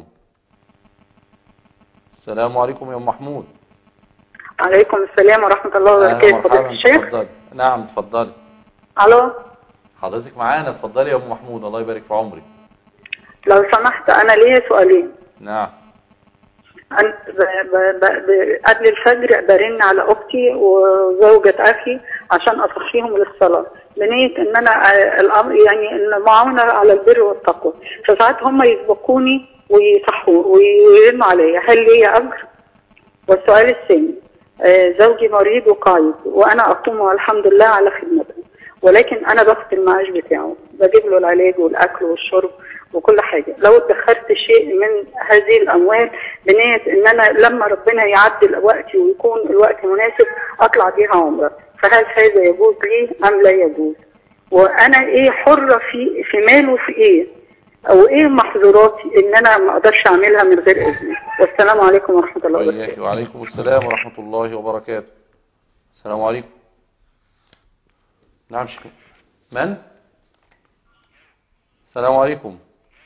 السلام عليكم يا أم محمود. عليكم السلام ورحمة الله وبركاته. فضيلة الشيخ. تفضلي. نعم تفضلي. الو. حضرتك معانا، تفضلي يا أم محمود الله يبارك في عمرك. لو سمحت أنا ليا سؤالين. نعم. أنا قبل الفجر برن على أختي وزوجة أخي عشان أصحيهم للصلاة بنية إن أنا الأمر يعني إن معاونة على البر والتقوى، فساعات هم يسبقوني ويصحوا ويرنوا عليا، هل ليا أجر؟ والسؤال الثاني، زوجي مريض وقاعد وأنا أقوم الحمد لله على خدمته، ولكن أنا باخد المعاش بتاعه، بجيب له العلاج والأكل والشرب وكل حاجة. لو ادخرت شيء من هذه الأموال بنية إن أنا لما ربنا يعدل وقتي ويكون الوقت مناسب أطلع بيها عمرة، فهل هذا يجوز لي أم لا يجوز؟ وأنا إيه حرة في ماله في إيه؟ أو إيه محظوراتي إن أنا ما أقدرش أعملها من غير إذنه؟ والسلام عليكم ورحمة الله وبركاته. وعليكم السلام ورحمة الله وبركاته. السلام عليكم. نعم شيخ. من؟ السلام عليكم.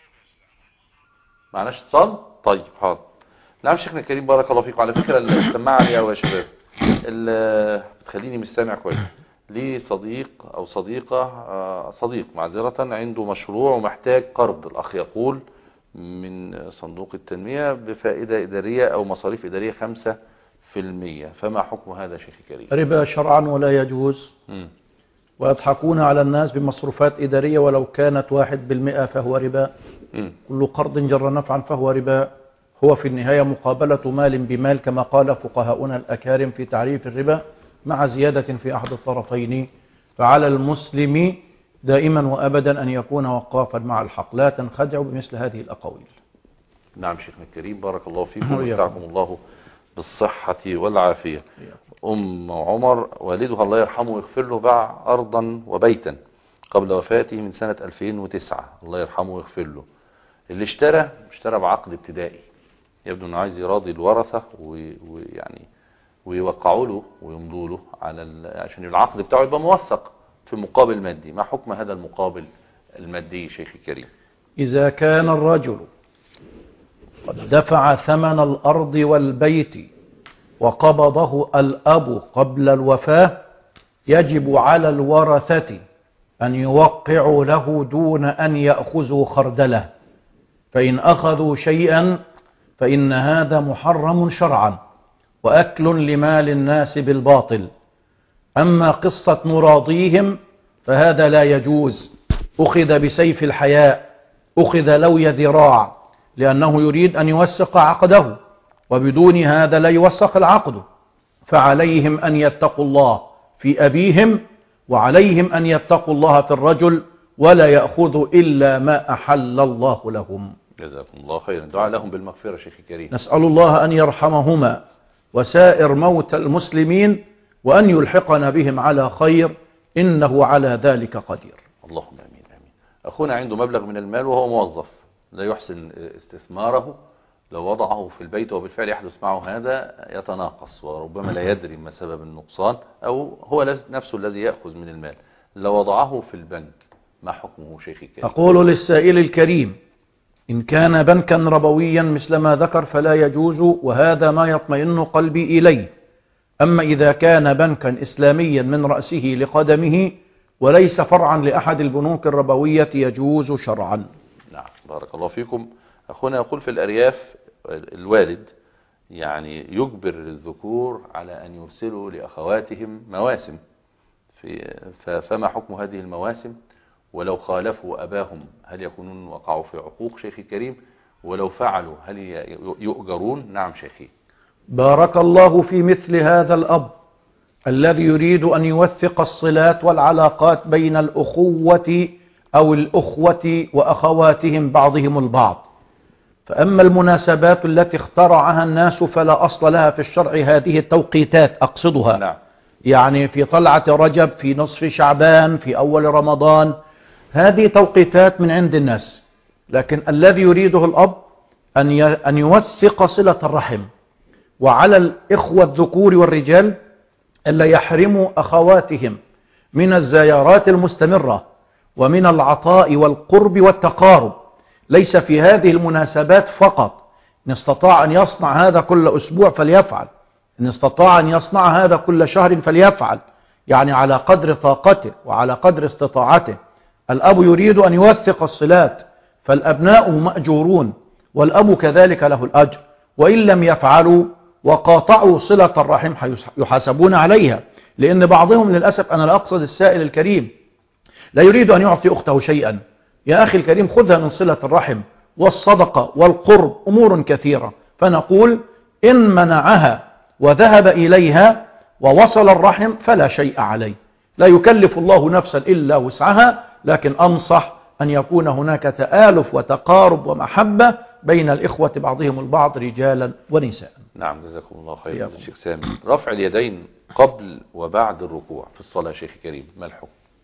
معناش اتصال؟ طيب حاضر. نعم شيخنا الكريم بارك الله فيكم. على فكرة السماعة عليها يا شباب بتخليني مش سامع كويس. لي صديق أو صديقة صديق معذرة عنده مشروع ومحتاج قرض. الأخ يقول من صندوق التنمية بفائدة إدارية أو مصاريف إدارية 5%، فما حكم هذا شيخ كريم؟ ربا شرعا ولا يجوز. ويضحكون على الناس بمصروفات إدارية ولو كانت 1% فهو ربا. كل قرض جر نفعا فهو ربا. هو في النهاية مقابلة مال بمال كما قال فقهاؤنا الأكارم في تعريف الربا مع زيادة في أحد الطرفين. فعلى المسلم دائما وأبدا أن يكون وقافا مع الحق، لا تنخدعوا بمثل هذه الأقاويل. نعم شيخنا الكريم بارك الله فيكم ومتعكم الله بالصحة والعافية. أم عمر والدها الله يرحمه ويغفر له باع أرضا وبيتا قبل وفاته من سنة 2009 الله يرحمه ويغفر له. اللي اشترى بعقد ابتدائي، يبدو أنه عايز يراضي الورثة ويعني ويوقعوا له ويمضوا له عشان العقد بتاعه يبقى موثق في مقابل مادي. ما حكم هذا المقابل المادي شيخي الكريم؟ إذا كان الرجل قد دفع ثمن الأرض والبيت وقبضه الأب قبل الوفاة يجب على الورثة أن يوقعوا له دون أن يأخذوا خردله، فإن أخذوا شيئا فإن هذا محرم شرعا، وأكل لمال الناس بالباطل. أما قصة نراضيهم فهذا لا يجوز، أخذ بسيف الحياء، أخذ لوي ذراع، لأنه يريد أن يوثق عقده، وبدون هذا لا يوثق العقد. فعليهم أن يتقوا الله في أبيهم، وعليهم أن يتقوا الله في الرجل، ولا يأخذوا إلا ما أحل الله لهم. جزاكم الله خيرا. دعاء لهم بالمغفرة شيخ الكريم. نسأل الله أن يرحمهما وسائر موتى المسلمين، وأن يلحقنا بهم على خير، إنه على ذلك قدير. اللهم آمين آمين. أخونا عنده مبلغ من المال وهو موظف لا يحسن استثماره، لو وضعه في البيت وبالفعل يحدث معه هذا يتناقص، وربما لا يدري ما سبب النقصان، أو هو نفسه الذي يأخذ من المال. لو وضعه في البنك ما حكمه شيخ الكريم؟ أقول للسائل الكريم: إن كان بنكا ربويا مثل ما ذكر فلا يجوز، وهذا ما يطمئن قلبي إليه. أما إذا كان بنكا إسلاميا من رأسه لقدمه وليس فرعا لأحد البنوك الربوية يجوز شرعا. نعم بارك الله فيكم. أخونا يقول في الأرياف الوالد يعني يجبر الذكور على أن يرسلوا لأخواتهم مواسم، فما حكم هذه المواسم؟ ولو خالفوا أباهم هل يكونون وقعوا في عقوق شيخي الكريم؟ ولو فعلوا هل يؤجرون؟ نعم شيخي. بارك الله في مثل هذا الأب الذي يريد أن يوثق الصلات والعلاقات بين الأخوة أو الأخوة وأخواتهم بعضهم البعض. فأما المناسبات التي اخترعها الناس فلا أصل لها في الشرع، هذه التوقيتات أقصدها. نعم. يعني في طلعة رجب، في نصف شعبان، في أول رمضان، هذه توقيتات من عند الناس. لكن الذي يريده الأب أن يوثق صلة الرحم، وعلى الإخوة الذكور والرجال ألا يحرموا أخواتهم من الزيارات المستمرة ومن العطاء والقرب والتقارب. ليس في هذه المناسبات فقط، إن استطاع أن يصنع هذا كل أسبوع فليفعل، إن استطاع أن يصنع هذا كل شهر فليفعل، يعني على قدر طاقته وعلى قدر استطاعته. الأب يريد أن يوثق الصلات، فالأبناء مأجورون، والأب كذلك له الأجر. وإن لم يفعلوا وقاطعوا صلة الرحم يحاسبون عليها، لأن بعضهم للأسف، أنا لا أقصد السائل الكريم، لا يريد أن يعطي أخته شيئا. يا أخي الكريم، خذها من صلة الرحم والصدقة والقرب، أمور كثيرة. فنقول إن منعها وذهب إليها ووصل الرحم فلا شيء عليه، لا يكلف الله نفسا إلا وسعها، لكن أنصح أن يكون هناك تآلف وتقارب ومحبة بين الإخوة بعضهم البعض رجالا ونساء. نعم جزاكم الله خير. الشيخ سامي، رفع اليدين قبل وبعد الركوع في الصلاة شيخ كريم ما الحكم؟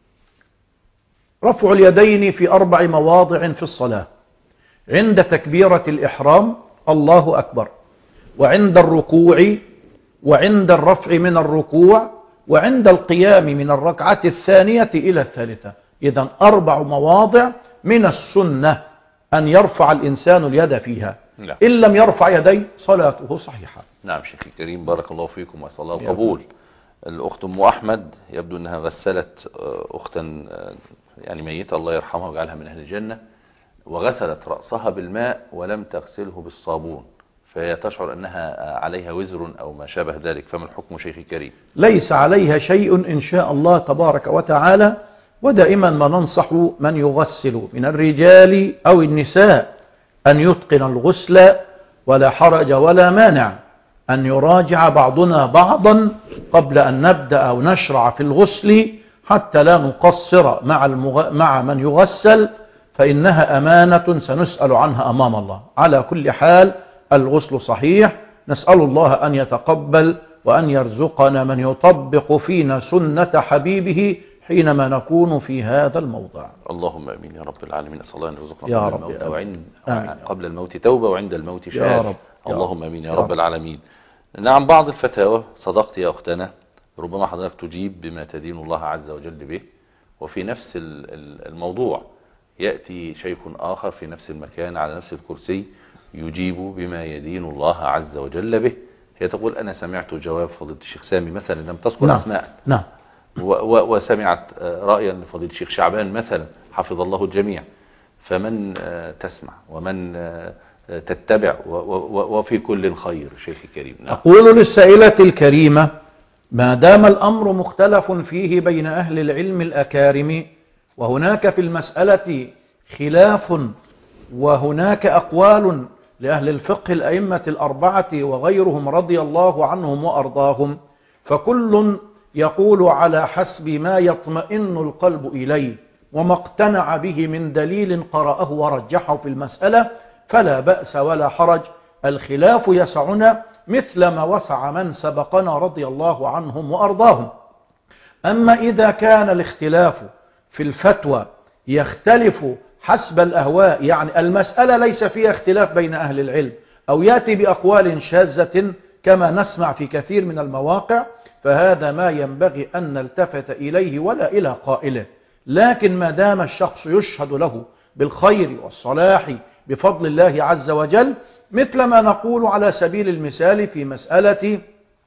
رفع اليدين في 4 مواضع في الصلاة: عند تكبيرة الإحرام الله أكبر، وعند الركوع، وعند الرفع من الركوع، وعند القيام من الركعة الثانية إلى الثالثة. إذن 4 مواضع من السنة أن يرفع الإنسان اليد فيها. لا. إن لم يرفع يديه صلاته صحيحة. نعم شيخ الكريم بارك الله فيكم وأسأل الله القبول. الأخت أم أحمد يبدو أنها غسلت أختا يعني ميتة الله يرحمها ويجعلها من أهل الجنة، وغسلت رأسها بالماء ولم تغسله بالصابون، فهي تشعر أنها عليها وزر أو ما شابه ذلك، فما الحكم شيخ الكريم؟ ليس عليها شيء إن شاء الله تبارك وتعالى. ودائما ما ننصح من يغسل من الرجال أو النساء أن يتقن الغسل، ولا حرج ولا مانع أن يراجع بعضنا بعضا قبل أن نبدأ أو نشرع في الغسل، حتى لا نقصر مع من يغسل، فإنها أمانة سنسأل عنها أمام الله. على كل حال الغسل صحيح. نسأل الله أن يتقبل وأن يرزقنا من يطبق فينا سنة حبيبه حينما نكون في هذا الموضع. اللهم امين يا رب العالمين. اسال الله ان يرزقنا قبل الموت قبل الموت توبه وعند الموت شهاده. اللهم امين يا رب العالمين. نعم بعض الفتاوى صدقت يا اختنا، ربما حضرتك تجيب بما تدين الله عز وجل به، وفي نفس الموضوع ياتي شيخ اخر في نفس المكان على نفس الكرسي يجيب بما يدين الله عز وجل به. هي تقول انا سمعت جواب فضيله الشيخ سامي مثلا، لم تذكر اسماء. نعم. وسمعت رأيا لفضيلة الشيخ شعبان مثلا حفظ الله الجميع، فمن تسمع ومن تتبع وفي كل خير. شيخ الكريم. نعم. أقول للسائلة الكريمة: ما دام الأمر مختلف فيه بين أهل العلم الأكارم، وهناك في المسألة خلاف، وهناك أقوال لأهل الفقه الأئمة الأربعة وغيرهم رضي الله عنهم وأرضاهم، فكل يقول على حسب ما يطمئن القلب إليه وما اقتنع به من دليل قرأه ورجحه في المسألة، فلا بأس ولا حرج. الخلاف يسعنا مثل ما وسع من سبقنا رضي الله عنهم وأرضاهم. أما إذا كان الاختلاف في الفتوى يختلف حسب الأهواء، يعني المسألة ليس فيها اختلاف بين أهل العلم، أو يأتي بأقوال شاذة كما نسمع في كثير من المواقع، فهذا ما ينبغي أن نلتفت إليه ولا إلى قائله. لكن ما دام الشخص يشهد له بالخير والصلاح بفضل الله عز وجل، مثل ما نقول على سبيل المثال في مسألة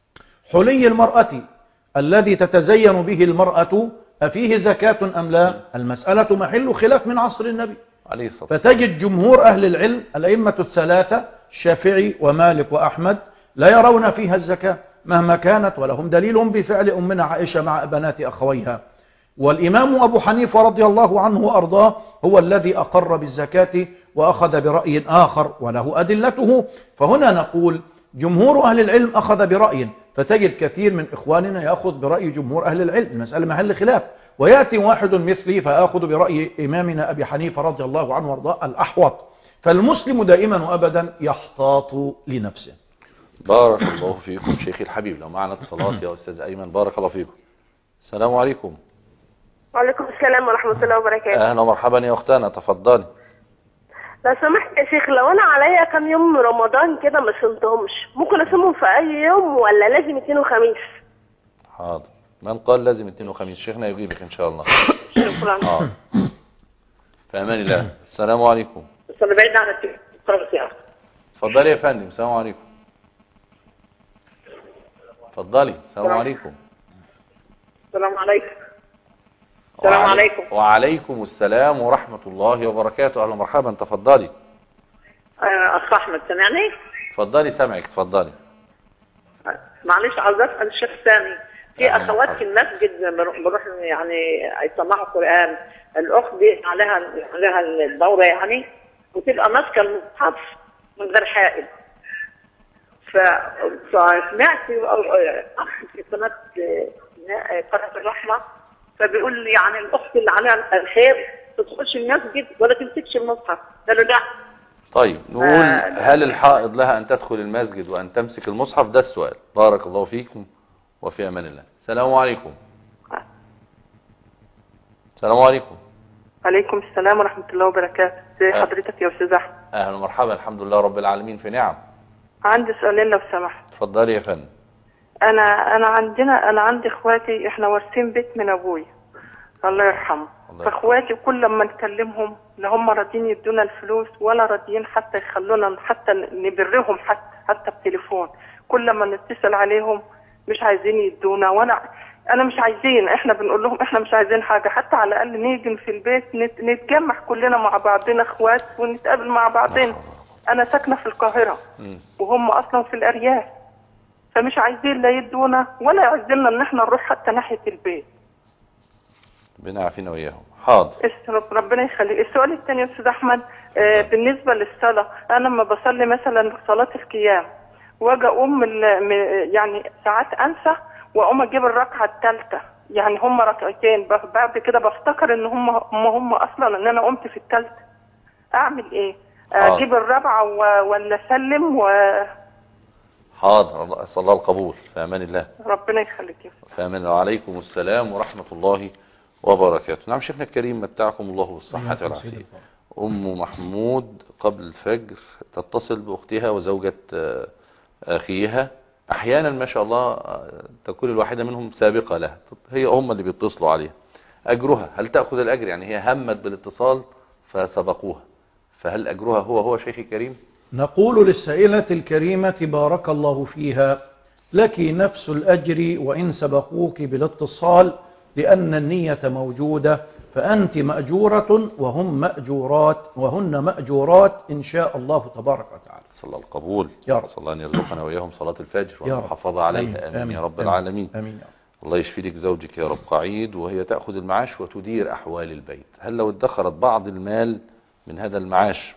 حلي المرأة الذي تتزين به المرأة، أفيه زكاة أم لا؟ المسألة محل خلاف من عصر النبي عليه الصلاة والسلام. فتجد جمهور أهل العلم الأئمة الثلاثة الشافعي ومالك وأحمد لا يرون فيها الزكاة مهما كانت، ولهم دليل بفعل أمنا عائشة مع بنات أخويها. والإمام أبو حنيفة رضي الله عنه وأرضاه هو الذي أقر بالزكاة وأخذ برأي آخر وله أدلته. فهنا نقول جمهور أهل العلم أخذ برأي، فتجد كثير من إخواننا يأخذ برأي جمهور أهل العلم، المسألة محل خلاف. ويأتي واحد مثلي فأخذ برأي إمامنا أبي حنيفة رضي الله عنه وأرضاه الأحوط. فالمسلم دائما وأبدا يحتاط لنفسه. بارك الله فيكم شيخي الحبيب. لو معنا اتصالات يا أستاذ أيمن. بارك الله فيكم. السلام عليكم. وعليكم السلام ورحمة الله وبركاته. أهلا ومرحبا يا أختنا، تفضلي. لو سمحت يا شيخ، لو أنا عليا كم يوم رمضان كده ما صمتهمش، ممكن أصومهم في أي يوم ولا لازم اثنين وخميس؟ حاضر. من قال لازم اثنين وخميس؟ شيخنا يجيبك إن شاء الله. شكرا. حاضر. في أمان الله. السلام عليكم. بس أنا بعيد عن التلفزيون. اتفضلي يا فندم. السلام عليكم. اتفضلي. السلام عليكم. السلام عليكم. السلام عليكم. وعليكم السلام ورحمة الله وبركاته. أهلا ومرحبا. تفضلي. أخ أحمد سمعني؟ تفضلي سامعك. تفضلي. معلش عاوز أسأل الشيخ سامي، في أخوات في المسجد بروح يعني يسمعوا قرآن، الأخت دي عليها الدورة يعني، وتبقى ماسكة المصحف من غير حائل. فسمعت أخ في قناة الرحمة فبيقول لي يعني الأخت اللي عليها الخير تدخلش المسجد ولا تمسكش المصحف. قالوا لا. طيب نقول هل الحائض لها أن تدخل المسجد وأن تمسك المصحف؟ ده السؤال. بارك الله فيكم وفي أمان الله. السلام عليكم. السلام عليكم. عليكم السلام ورحمة الله وبركاته. ازي حضرتك يا أستاذ أحمد؟ أهلا ومرحبا. الحمد لله رب العالمين في نعم. عندي سؤالين لو سمحت. اتفضلي يا فندم. أنا عندي إخواتي، إحنا وارثين بيت من أبويا الله يرحمه. فإخواتي كل ما نكلمهم لا هم راضيين يدونا الفلوس ولا راضيين حتى يخلونا حتى نبرهم حتى بتليفون. كل ما نتصل عليهم مش عايزين يدونا، أنا مش عايزين. إحنا بنقول لهم إحنا مش عايزين حاجة، حتى على الأقل نيجي في البيت نتجمع كلنا مع بعضنا إخوات ونتقابل مع بعضنا. أنا ساكنة في القاهرة وهم أصلا في الأرياف، فمش عايزين لا يدونا ولا يعزلنا ان احنا نروح حتى ناحية البيت. ربنا يعافينا وإياهم. حاضر. ربنا يخليك. السؤال الثاني يا أستاذ أحمد، بالنسبة للصلاة، أنا لما بصلي مثلا صلاة القيام واجي أقوم يعني ساعات أنسى وأقوم أجيب الركعة الثالثة، يعني هم ركعتين، بعد كده بفتكر إن هم أصلا إن أنا قمت في الثالثة. أعمل إيه؟ أجيب الرابعة ولا أسلم حاضر. أسأل الله القبول. في أمان الله. ربنا يخليك. في أمان الله. وعليكم السلام ورحمة الله وبركاته. نعم شيخنا الكريم، متعكم الله بالصحة والعافية. أم محمود قبل الفجر تتصل بأختها وزوجة أخيها، أحيانا ما شاء الله تكون الواحدة منهم سابقة لها، هي هم اللي بيتصلوا عليها. أجرها هل تأخذ الأجر؟ يعني هي همت بالاتصال فسبقوها، فهل أجرها هو شيخي الكريم؟ نقول للسائلة الكريمة بارك الله فيها، لك نفس الأجر وإن سبقوك بالاتصال، لأن النية موجودة فأنت مأجورة وهن مأجورات إن شاء الله تبارك وتعالى. صلى الله القبول يا رب. صلى الله أن يرزقنا وإياهم صلاة الفجر يا رب. والمحافظة عليها. آمين يا رب العالمين. آمين يا رب. الله يشفي لك زوجك يا رب قعيد، وهي تأخذ المعاش وتدير أحوال البيت. هل لو ادخرت بعض المال من هذا المعاش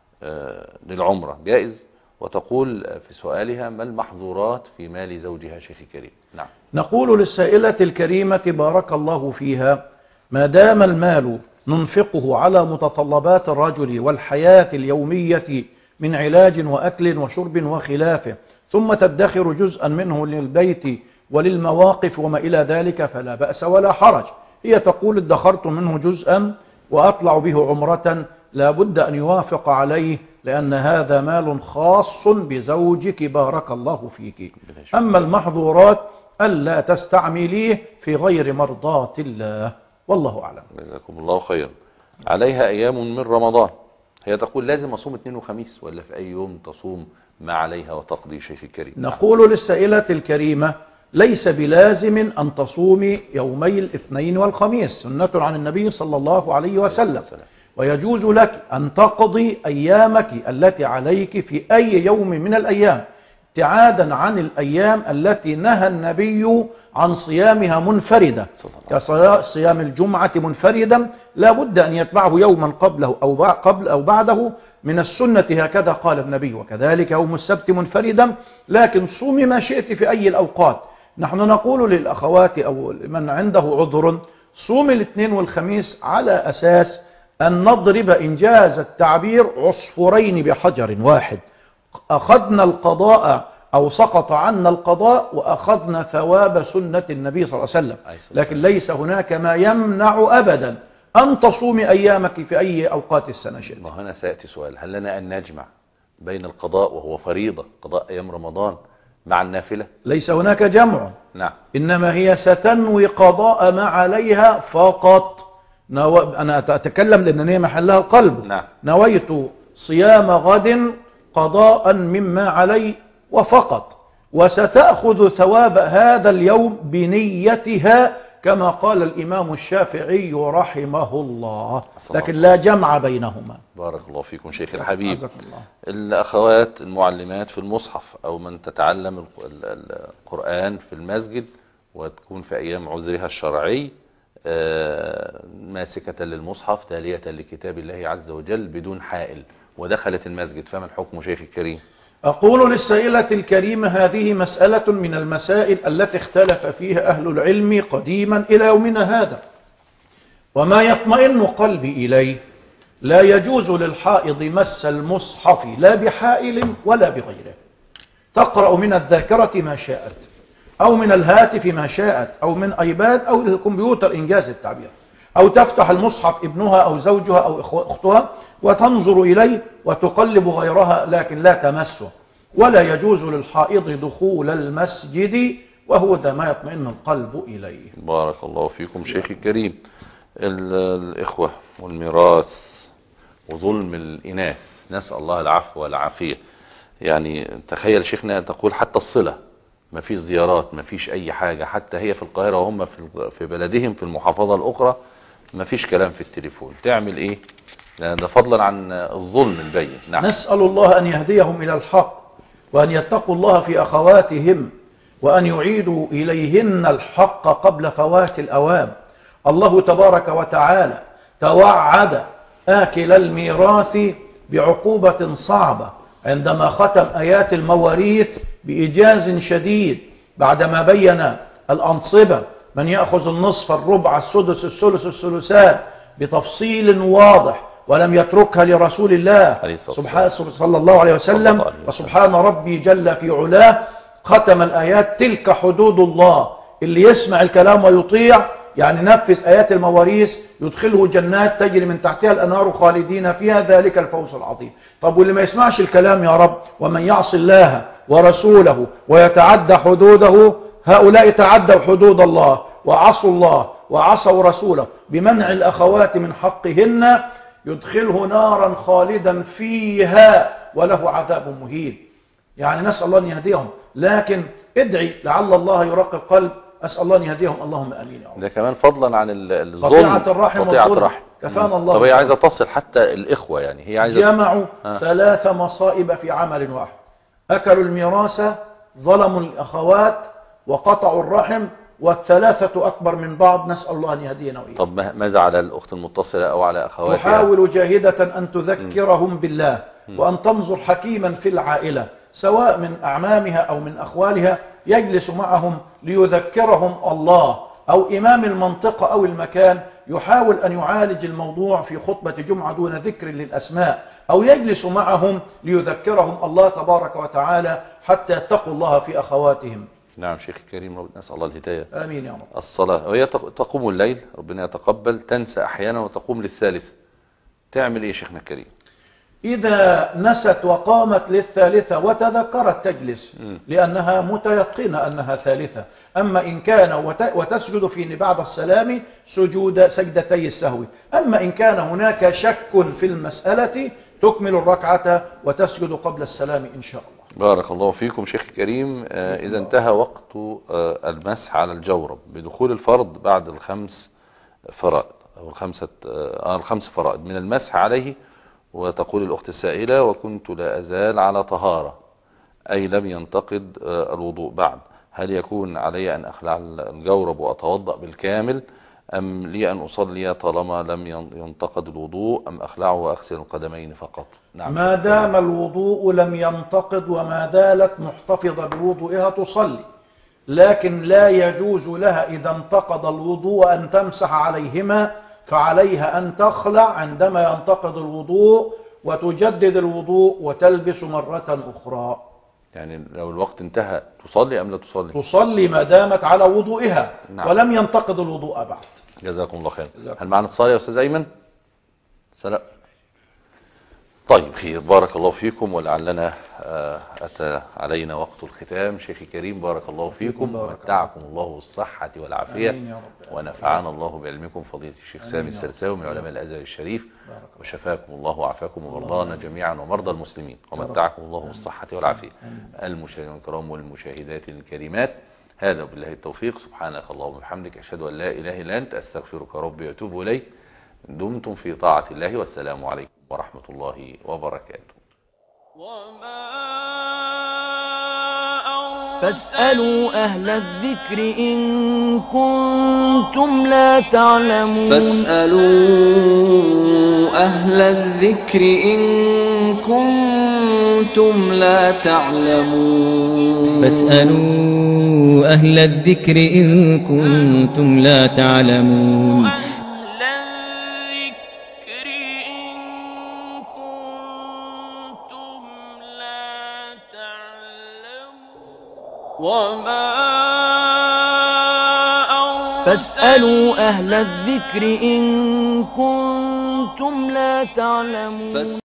للعمرة جائز؟ وتقول في سؤالها: ما المحظورات في مال زوجها شيخي الكريم؟ نعم. نقول للسائلة الكريمة بارك الله فيها: ما دام المال ننفقه على متطلبات الرجل والحياة اليومية من علاج وأكل وشرب وخلافه، ثم تدخر جزءا منه للبيت وللمواقف وما إلى ذلك، فلا بأس ولا حرج. هي تقول: ادخرت منه جزءا وأطلع به عمرة، لا بد أن يوافق عليه، لأن هذا مال خاص بزوجك بارك الله فيك. أما المحظورات ألا تستعمليه في غير مرضاة الله، والله أعلم. جزاكم الله خيرا. عليها أيام من رمضان، هي تقول: لازم أصوم اثنين وخميس ولا في أي يوم تصوم ما عليها وتقضي شيخ الكريم؟ نقول للسائلة الكريمة: ليس بلازم أن تصومي يومي الاثنين والخميس، سنة عن النبي صلى الله عليه وسلم، ويجوز لك أن تقضي أيامك التي عليك في أي يوم من الأيام، ابتعادا عن الأيام التي نهى النبي عن صيامها منفردة، كصيام الجمعة منفردا لا بد أن يتبعه يوما قبله أو بعده من السنة، هكذا قال النبي. وكذلك يوم السبت منفردا، لكن صومي ما شئت في أي الأوقات. نحن نقول للأخوات أو لمن عنده عذر: صوم الاثنين والخميس على أساس أن نضرب إنجاز التعبير عصفورين بحجر واحد، أخذنا القضاء أو سقط عنا القضاء وأخذنا ثواب سنة النبي صلى الله عليه وسلم. لكن ليس هناك ما يمنع أبدا أن تصومي أيامك في أي أوقات السنة شئت. ما هنا سيأتي سؤال: هل لنا أن نجمع بين القضاء وهو فريضة قضاء أيام رمضان مع النافلة؟ ليس هناك جمع. نعم. إنما هي ستنوي قضاء ما عليها فقط. أنا أتكلم لأن هي محلها القلب. نعم. نويت صيام غد قضاء مما علي وفقط، وستأخذ ثواب هذا اليوم بنيتها كما قال الإمام الشافعي رحمه الله، لكن لا جمع بينهما. بارك الله فيكم شيخ الحبيب. الأخوات المعلمات في المصحف أو من تتعلم القرآن في المسجد وتكون في أيام عذرها الشرعي ماسكة للمصحف تالية لكتاب الله عز وجل بدون حائل ودخلت المسجد، فما الحكم شيخ الكريم؟ أقول للسائلة الكريمة: هذه مسألة من المسائل التي اختلف فيها أهل العلم قديما إلى يومنا هذا، وما يطمئن قلبي إليه لا يجوز للحائض مس المصحف لا بحائل ولا بغيره. تقرأ من الذاكرة ما شاءت، أو من الهاتف ما شاءت، أو من أيباد أو الكمبيوتر إنجاز التعبير، أو تفتح المصحف ابنها أو زوجها أو أختها وتنظر إليه وتقلب غيرها، لكن لا تمسه. ولا يجوز للحائض دخول المسجد، وهو ده ما يطمئن القلب إليه. بارك الله فيكم شيخ الكريم. الإخوة والميراث وظلم الإناث، نسأل الله العفو والعافية. يعني تخيل شيخنا تقول حتى الصلة ما فيش زيارات، ما فيش أي حاجة، حتى هي في القاهرة وهم في بلدهم في المحافظة الأخرى ما فيش كلام في التليفون. تعمل إيه؟ ده فضلا عن الظلم البين. نعم. نسأل الله أن يهديهم إلى الحق، وأن يتقوا الله في أخواتهم، وأن يعيدوا إليهن الحق قبل فوات الأوان. الله تبارك وتعالى توعد آكل الميراث بعقوبة صعبة عندما ختم آيات المواريث بإيجاز شديد، بعدما بين الأنصبة: من يأخذ النصف، الربع، السدس، الثلث، الثلثان، بتفصيل واضح، ولم يتركها لرسول الله صلى الله عليه وسلم. وسبحان ربي جل في علاه ختم الآيات: تلك حدود الله. اللي يسمع الكلام ويطيع يعني نفذ آيات المواريث يدخله جنات تجري من تحتها الأنهار خالدين فيها، ذلك الفوز العظيم. طب واللي ما يسمعش الكلام يا رب: ومن يعص الله ورسوله ويتعدى حدوده، هؤلاء تعدوا حدود الله وعصوا الله وعصوا رسوله بمنع الأخوات من حقهن، يدخله نارا خالدا فيها وله عذاب مهين. يعني نسأل الله أن يهديهم، لكن ادعي لعل الله يرقق قلب أسأل الله أن يهديهم، اللهم أمين يا رب. ده كمان فضلا عن الظلم، قطيعة الرحم والظلم، كفانا الله. طب هي عايزة تصل حتى الإخوة، يعني هي عايزة جمعوا 3 مصائب في عمل واحد: أكلوا الميراث، ظلموا الأخوات، وقطعوا الرحم، والثلاثة أكبر من بعض. نسأل الله أن يهدينا وإياهم. طب ماذا على الأخت المتصلة أو على أخواتها؟ تحاول جاهدة أن تذكرهم بالله، وأن تنظر حكيما في العائلة، سواء من أعمامها أو من أخوالها، يجلس معهم ليذكرهم الله، أو إمام المنطقة أو المكان يحاول أن يعالج الموضوع في خطبة جمعة دون ذكر للأسماء، أو يجلس معهم ليذكرهم الله تبارك وتعالى حتى يتقوا الله في أخواتهم. نعم شيخ الكريم، نسأل الله الهداية. آمين يا رب. الصلاة وهي تقوم الليل، ربنا يتقبل، تنسى أحيانا وتقوم للثالث، تعمل إيه شيخنا الكريم؟ إذا نست وقامت للثالثة وتذكرت تجلس، لأنها متيقنة أنها ثالثة. أما إن كان وتسجد في بعد السلام سجدتي السهو. أما إن كان هناك شك في المسألة تكمل الركعة وتسجد قبل السلام إن شاء الله. بارك الله فيكم شيخ الكريم. إذا انتهى وقت المسح على الجورب بدخول الفرض بعد الخمس فرائض أو الخمس فرائض من المسح عليه، وتقول الأخت السائلة: وكنت لا أزال على طهارة، أي لم ينتقد الوضوء بعد، هل يكون علي أن أخلع الجورب وأتوضأ بالكامل، أم لي أن أصلي طالما لم ينتقد الوضوء، أم أخلعه وأغسل القدمين فقط؟ نعم. ما دام الوضوء لم ينتقد وما زالت محتفظة بوضوئها تصلي، لكن لا يجوز لها إذا انتقد الوضوء أن تمسح عليهما، فعليها أن تخلع عندما ينتقد الوضوء وتجدد الوضوء وتلبس مرة أخرى. يعني لو الوقت انتهى تصلي أم لا تصلي؟ تصلي ما دامت على وضوئها. نعم. ولم ينتقد الوضوء بعد. جزاكم الله خير. هل معنا اتصال يا أستاذ أيمن؟ سلام. طيب خير، بارك الله فيكم، ولعلنا أتى علينا وقت الختام. شيخي كريم بارك الله فيكم، ومتعكم الله بالصحة والعافية، ونفعنا الله بعلمكم فضيلة الشيخ سامي السرساوي من علماء الأزهر الشريف، وشفاكم الله وعافاكم ومرضانا جميعا ومرضى المسلمين، ومتعكم الله بالصحة والعافية. المشاهدين الكرام والمشاهدات الكريمات، هذا بالله التوفيق. سبحانك اللهم وبحمدك، أشهد أن لا إله إلا أنت، أستغفرك ربي وأتوب إليك. دمتم في طاعة الله، والسلام عليكم ورحمة الله وبركاته. فاسألوا أهل الذكر إن كنتم لا تعلمون. فاسألوا أهل الذكر إن كنتم لا تعلمون. فاسألوا أهل الذكر إن كنتم لا تعلمون. فاسألوا أهل الذكر إن كنتم لا تعلمون.